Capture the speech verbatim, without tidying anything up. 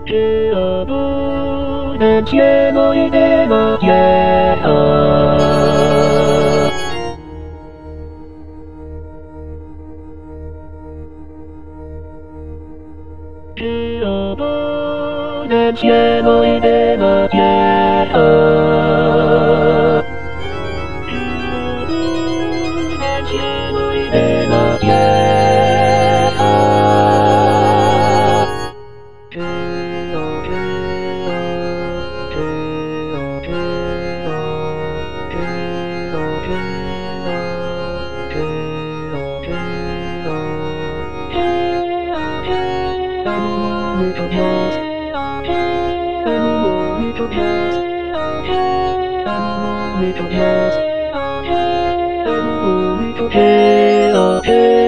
Cielo del cielo y de la tierra. Cielo del cielo y de la tierra. Cielo del cielo y de la tierra. Mucho Dios, amo mucho Dios, amo mucho Dios, amo mucho Dios.